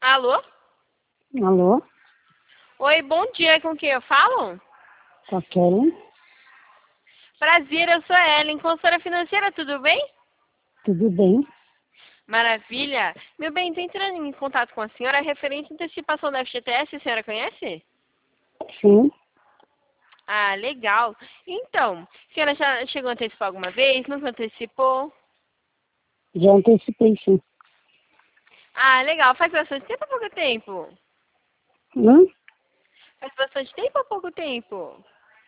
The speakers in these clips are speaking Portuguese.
Alô? Alô? Oi, bom dia, com quem eu falo? Com a Kelly? Prazer, eu sou a Ellen, consultora financeira, tudo bem? Tudo bem? Maravilha. Meu bem, tô entrando em contato com a senhora referente à antecipação da FGTS, a senhora conhece? Sim, Ah, legal. Então, a senhora já chegou a antecipar alguma vez? Nunca antecipou? já antecipei, sim. Ah, legal. Faz bastante tempo ou pouco tempo? Hum? Faz bastante tempo ou pouco tempo?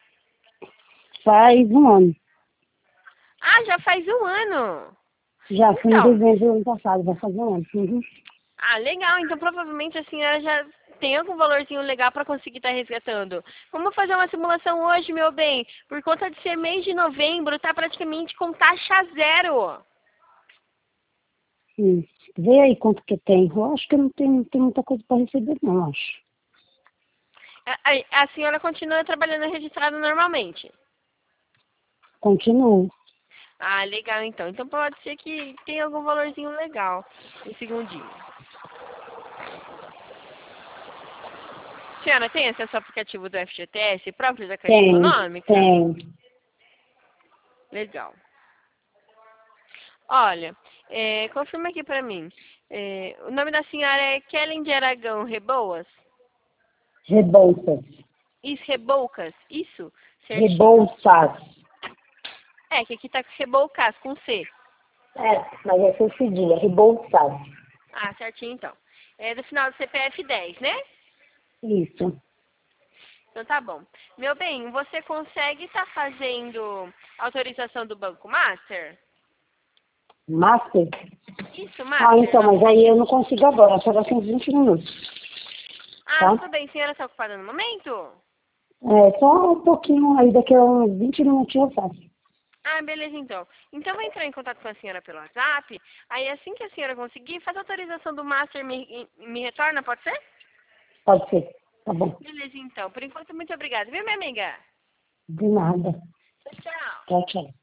Faz um ano. Ah, já faz um ano. Já fui em Então, dezembro do ano passado, vai fazer um ano. Uhum. ah, legal. Então provavelmente a senhora já tem algum valorzinho legal para conseguir estar resgatando. Vamos fazer uma simulação hoje, meu bem. Por conta de ser mês de novembro, tá praticamente com taxa zero. Vê aí quanto que tem. Eu acho que não tem muita coisa para receber, não, acho. A senhora continua trabalhando registrada normalmente. Continuo. Ah, legal então. Então pode ser que tenha algum valorzinho legal no segundinho. Senhora, tem acesso ao aplicativo do FGTS, próprio da Caixa Tem, Econômica? tem. Legal. Olha, confirma aqui pra mim. O nome da senhora é Kellen de Aragão Reboas? Rebolsas. Isso, Reboucas? Isso? Certinho. Rebolsas. É, que aqui tá com Reboucas, com C. É, mas é seu cedilha, Rebolsas. Ah, certinho então. É do final do CPF 10, né? Isso. Então tá bom. Meu bem, você consegue estar fazendo autorização do Banco Master? Master? Isso, Ah, Master. então, mas aí eu não consigo agora, só daqui uns 20 minutos, Ah, tá? tudo bem. A senhora está ocupada no momento? É, só um pouquinho aí, daqui a uns 20 minutinhos eu faço. Ah, beleza então. Então eu vou entrar em contato com a senhora pelo WhatsApp. Aí assim que a senhora conseguir, faz a autorização do Master e me retorna, pode ser? Pode ser. Tá bom. Beleza então. Por enquanto, muito obrigada, viu, minha amiga? De nada. Tchau, tchau. Tchau, tchau.